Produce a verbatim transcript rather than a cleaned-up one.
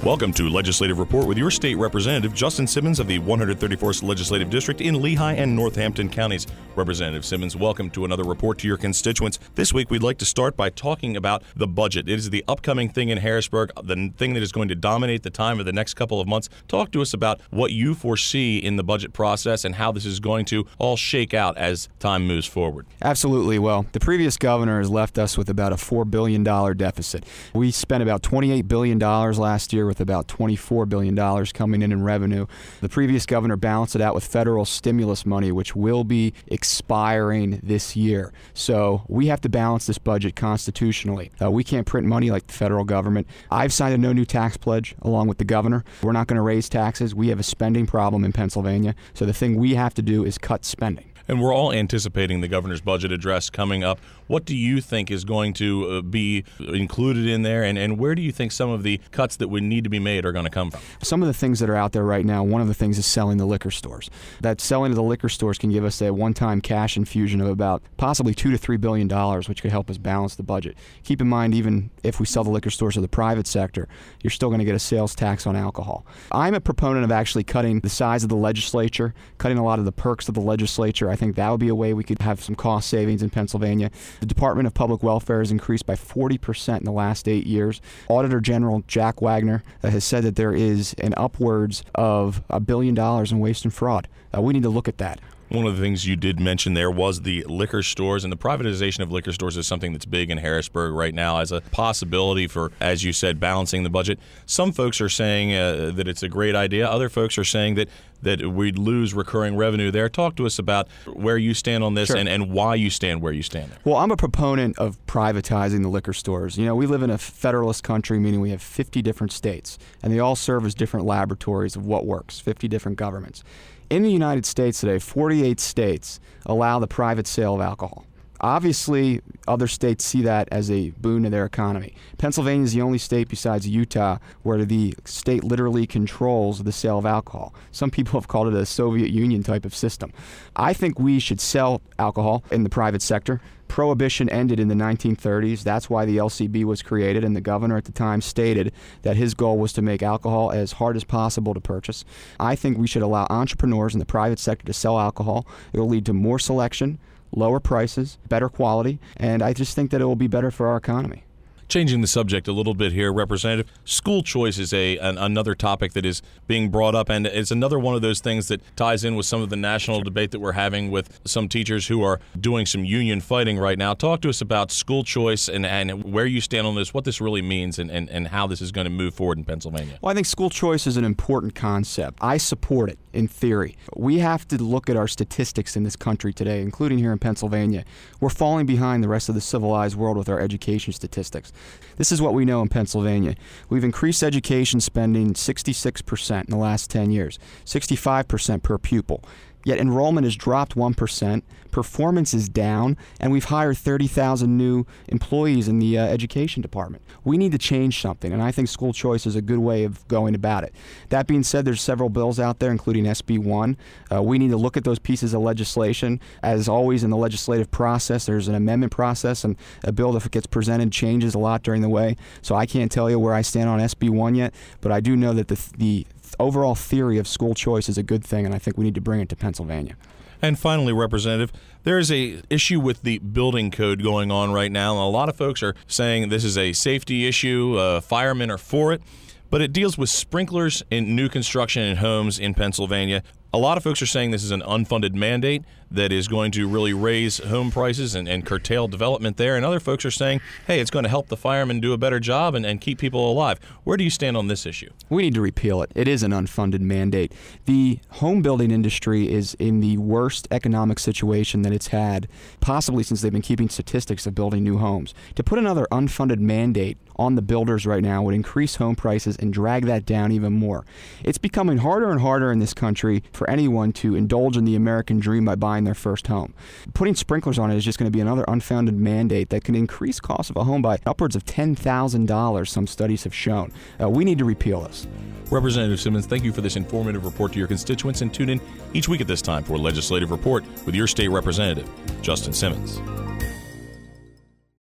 Welcome to Legislative Report with your state representative, Justin Simmons of the one hundred thirty-fourth Legislative District in Lehigh and Northampton counties. Representative Simmons, welcome to another report to your constituents. This week, we'd like to start by talking about the budget. It is the upcoming thing in Harrisburg, the thing that is going to dominate the time of the next couple of months. Talk to us about what you foresee in the budget process and how this is going to all shake out as time moves forward. Absolutely. Well, the previous governor has left us with about a four billion dollars deficit. We spent about twenty-eight billion dollars last year with about twenty-four billion dollars coming in in revenue. The previous governor balanced it out with federal stimulus money, which will be expiring this year. So we have to balance this budget constitutionally. Uh, we can't print money like the federal government. I've signed a no new tax pledge along with the governor. We're not going to raise taxes. We have a spending problem in Pennsylvania. So the thing we have to do is cut spending. And we're all anticipating the governor's budget address coming up. What do you think is going to uh, be included in there, and, and where do you think some of the cuts that would need to be made are going to come from? Some of the things that are out there right now, one of the things is selling the liquor stores. That selling to the liquor stores can give us a one-time cash infusion of about possibly two to three billion dollars, which could help us balance the budget. Keep in mind, even if we sell the liquor stores to the private sector, you're still going to get a sales tax on alcohol. I'm a proponent of actually cutting the size of the legislature, cutting a lot of the perks of the legislature. I think that would be a way we could have some cost savings in Pennsylvania. The Department of Public Welfare has increased by forty percent in the last eight years. Auditor General Jack Wagner uh, has said that there is an upwards of a billion dollars in waste and fraud. Uh, we need to look at that. One of the things you did mention there was the liquor stores, and the privatization of liquor stores is something that's big in Harrisburg right now as a possibility for, as you said, balancing the budget. Some folks are saying uh, that it's a great idea. Other folks are saying that, that we'd lose recurring revenue there. Talk to us about where you stand on this Sure. and, and why you stand where you stand there. Well, I'm a proponent of privatizing the liquor stores. You know, we live in a federalist country, meaning we have fifty different states, and they all serve as different laboratories of what works, fifty different governments. In the United States today, forty-eight states allow the private sale of alcohol. Obviously, other states see that as a boon to their economy. Pennsylvania is the only state besides Utah where the state literally controls the sale of alcohol. Some people have called it a Soviet Union type of system. I think we should sell alcohol in the private sector. Prohibition ended in the nineteen thirties. That's why the L C B was created, and the governor at the time stated that his goal was to make alcohol as hard as possible to purchase. I think we should allow entrepreneurs in the private sector to sell alcohol. It will lead to more selection, lower prices, better quality, and I just think that it will be better for our economy. Changing the subject a little bit here, Representative, school choice is a an, another topic that is being brought up, and it's another one of those things that ties in with some of the national debate that we're having with some teachers who are doing some union fighting right now. Talk to us about school choice and, and where you stand on this, what this really means, and, and, and how this is going to move forward in Pennsylvania. Well, I think school choice is an important concept. I support it in theory. We have to look at our statistics in this country today, including here in Pennsylvania. We're falling behind the rest of the civilized world with our education statistics. This is what we know in Pennsylvania. We've increased education spending sixty-six percent in the last ten years, sixty-five percent per pupil. Yet enrollment has dropped one percent, performance is down, and we've hired thirty thousand new employees in the uh, education department. We need to change something, and I think school choice is a good way of going about it. That being said, there's several bills out there, including S B one. Uh, we need to look at those pieces of legislation. As always in the legislative process, there's an amendment process, and a bill, if it gets presented, changes a lot during the way. So I can't tell you where I stand on S B one yet, but I do know that the, the overall theory of school choice is a good thing, and I think we need to bring it to Pennsylvania. And finally, Representative, there is a issue with the building code going on right now, and a lot of folks are saying this is a safety issue, uh, firemen are for it, but it deals with sprinklers in new construction in homes in Pennsylvania. A lot of folks are saying this is an unfunded mandate that is going to really raise home prices and, and curtail development there. And other folks are saying, hey, it's going to help the firemen do a better job and, and keep people alive. Where do you stand on this issue? We need to repeal it. It is an unfunded mandate. The home building industry is in the worst economic situation that it's had, possibly since they've been keeping statistics of building new homes. To put another unfunded mandate on the builders right now would increase home prices and drag that down even more. It's becoming harder and harder in this country for anyone to indulge in the American dream by buying their first home. Putting sprinklers on it is just going to be another unfounded mandate that can increase costs of a home by upwards of ten thousand dollars, some studies have shown. Uh, we need to repeal this. Representative Simmons, thank you for this informative report to your constituents, and tune in each week at this time for Legislative Report with your state representative, Justin Simmons.